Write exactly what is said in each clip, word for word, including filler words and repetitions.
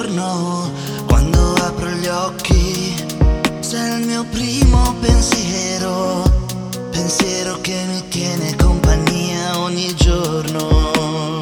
giorno, quando apro gli occhi, sei il mio primo pensiero, pensiero che mi tiene compagnia ogni giorno.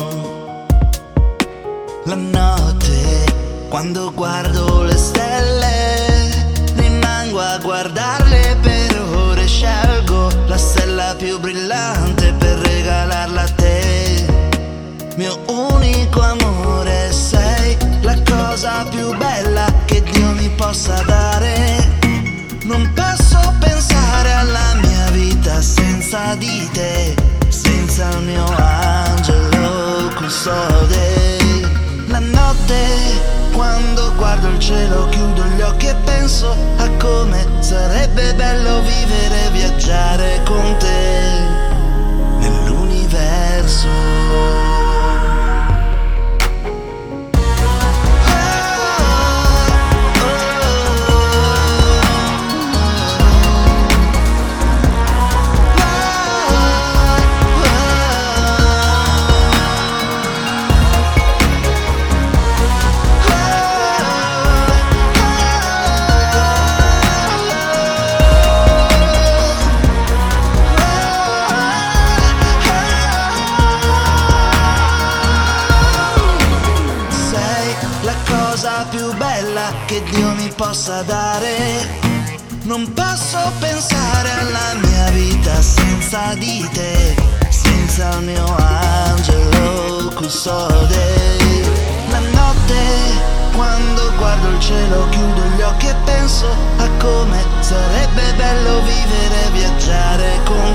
La notte, quando guardo le stelle, rimango a guardarle per ore, scelgo la stella più brillante per regalarla a te. Mio unico amore, sei la cosa più bella che Dio mi possa dare. Non posso pensare alla mia vita senza di te, senza il mio angelo custode. La notte, quando guardo il cielo, chiudo gli occhi e penso a come sarebbe bello vivere e viaggiare con te nell'universo. Più bella che Dio mi possa dare. Non posso pensare alla mia vita senza di te, senza il mio angelo custode. La notte, quando guardo il cielo, chiudo gli occhi e penso a come sarebbe bello vivere e viaggiare con